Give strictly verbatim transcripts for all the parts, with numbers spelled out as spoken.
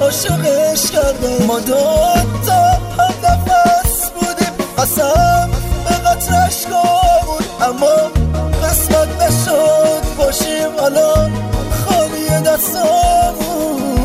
عاشقش کردم. ما دوتا هم نفس بودیم، قسم به قطرش بود، اما قسمت نشد باشیم الان خالی دستامون.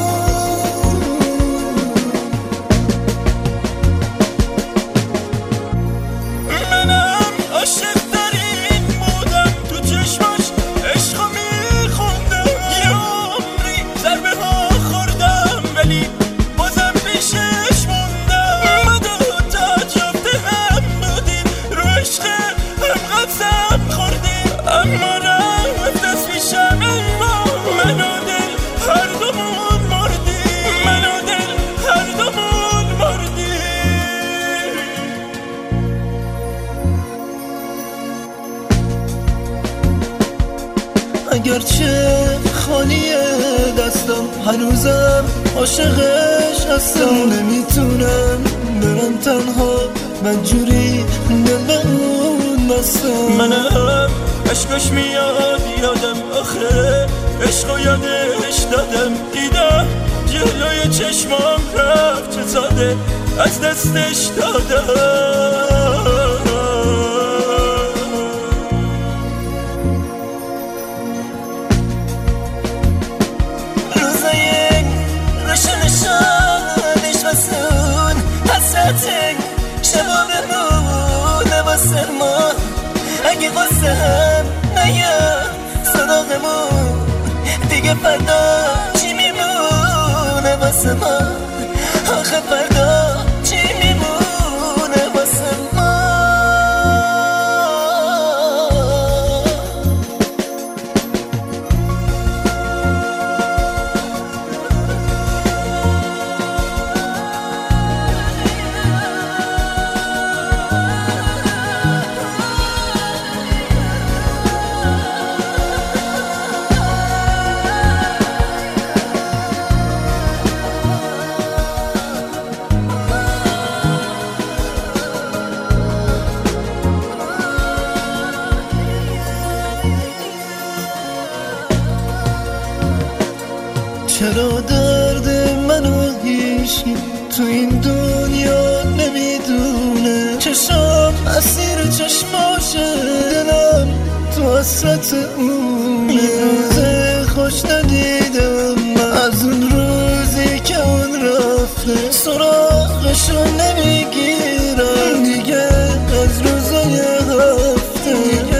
منم عاشق ترین بودم، تو چشماش عشقو میخوندم. یه عمری ضربه ها خوردم ولی بازم پیشش موندم. ما دوتا جفته هم بودیم، رو عشق هم قسم خوردیم، اما رفت از پیشم اما من و دل هر دومون مردیم. من و دل هر دومون مردیم. اگرچه خالیه دستم هنوزم عاشقش هستم. نمیتونم برم تنها بدجوری دل به اون بستم. منم عشقش میاد یادم، آخه عشقو یادش دادم. دیدم جلوی چشمام رفت چه ساده از دستش دادم. روزای روشنشانش واسون حسرت شبا بمونه واسه ما. اگه واسه هم نیاد صداقمون دیگه فردا چی میمونه واسه ما؟ آخه فردا چی میمونه واسه ما؟ چرا درد منو هیچی تو این دنیا نمیدونه؟ چشام اسیر چشماشه، دلم تو حسرت اونه. این روز خوش ندیدم من از اون روزی که اون رفته، سراغشو نمیگیرم دیگه از روزای هفته.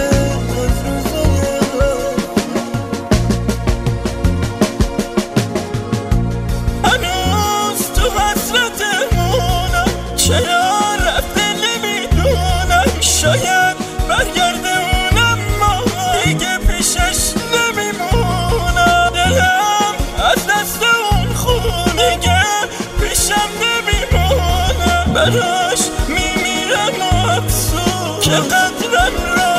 چرا رفته نمیدونم، شاید برگرده اونم ما دیگه پیشش نمیمونم. دلم از دست اون خونه دیگه پیشم نمیمونم. براش میمیرم و افسوس که قدرم را